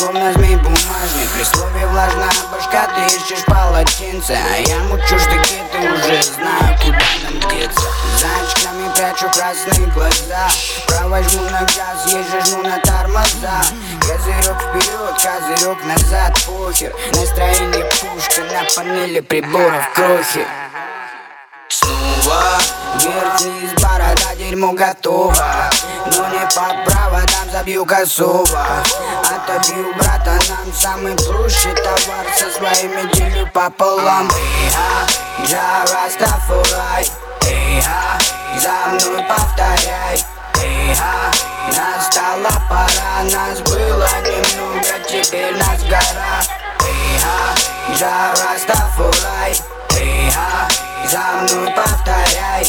словно змей бумажный. При слове влажная башка, ты ищешь полотенце, а я мучу штыки, ты уже знаю, куда нам деться. За очками прячу красные глаза, провожу на газ, езжу, жму на тормоза. Козырек вперед, козырек назад, похер. Настроение пушка, на панели приборов крохи. Снова вверх-вниз, борода, дерьмо готово. Но не по проводам, забью косово. Отобью брата, нам самый площадь товар. Со своими делю пополам. Джа Растафарай, за мной повторяй. Настала пора, нас было немного, теперь нас гора. Джа Растафарай, за мной повторяй.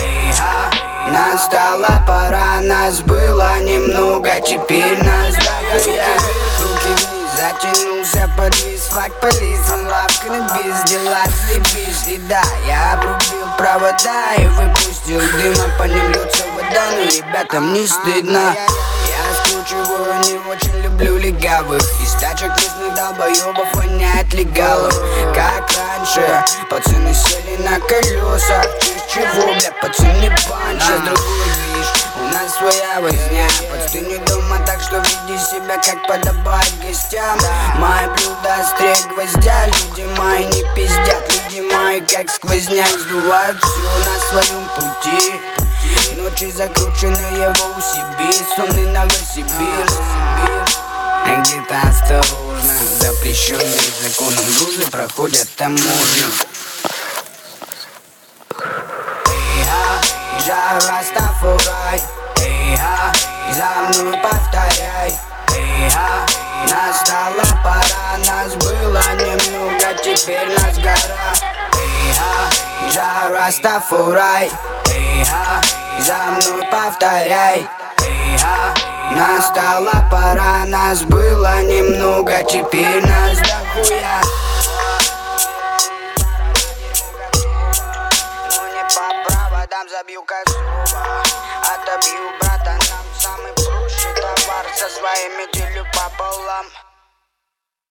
Настала пора, нас было немного, теперь нас дохуя. Руки вниз, затянулся, подвис, факт полисан, лавка на без дела, слепишь. И да, я обрубил провода и выпустил дыма, по ним льется вода, но ребятам не стыдно. Я скручиваю, не очень люблю легавых. Из тачек местных долбоебов воняет легалов. Как раньше, пацаны сели на колеса. Чего, бля, пацаны банча. Другой движ, у нас своя возня. Ты не дома, так что веди себя, как подобает гостям. Мои блюда острее гвоздя. Люди мои не пиздят, люди мои как сквозняк сдувают все на своем пути. Ночи закрученные в Новосибирск, сонный Новосибирск. Где-то осторожно, запрещенные законом грузы проходят таможню. Джа Растафарай, за мной повторяй. Настала пора, нас было немного, теперь нас гора. Джа Растафарай, за мной повторяй. Настала пора, нас было немного, теперь нас дохуя. Но не по проводам, забью косово. Отобью брата, нам самый площадь товар. Со своими делю пополам.